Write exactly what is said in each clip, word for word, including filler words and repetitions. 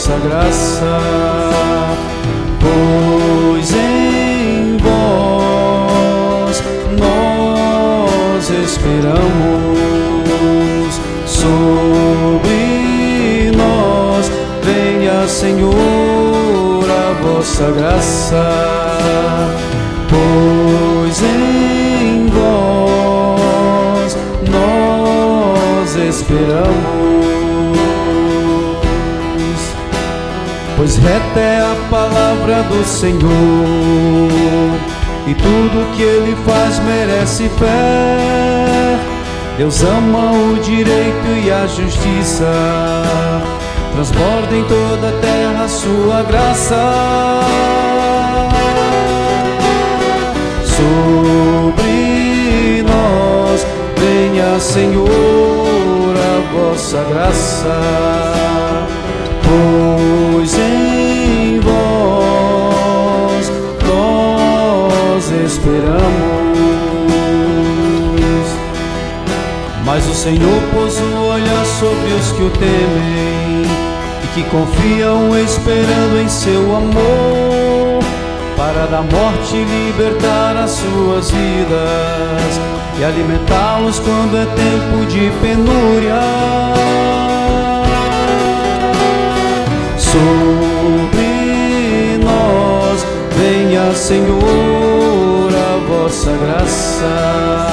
vossa graça, pois em vós nós esperamos. Sobre nós venha, Senhor, a vossa graça, pois em vós nós esperamos. Pois reta é a palavra do Senhor, e tudo que Ele faz merece fé. Deus ama o direito e a justiça, transborda em toda a terra a sua graça. Sobre nós venha, Senhor, a vossa graça, pois em vós nós esperamos. Mas o Senhor pôs o olhar sobre os que o temem e que confiam esperando em seu amor, para da morte libertar as suas vidas e alimentá-los quando é tempo de penúria. Sobre nós venha, Senhor, a vossa graça,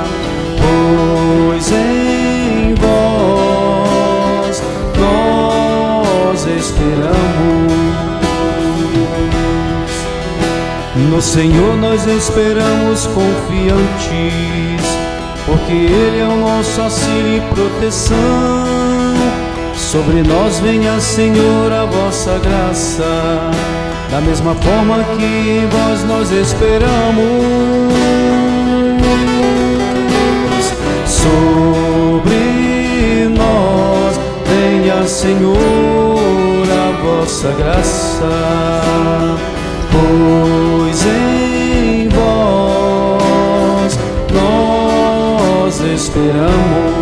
pois em vós nós esperamos. No Senhor nós esperamos confiantes, porque Ele é o nosso auxílio e proteção. Sobre nós venha, Senhor, a vossa graça, da mesma forma que em vós nós esperamos. Sobre nós venha, Senhor, a vossa graça, pois em vós nós esperamos.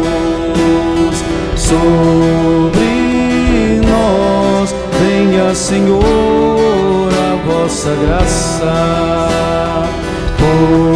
Sobre nós venha, Senhor, a vossa graça, pois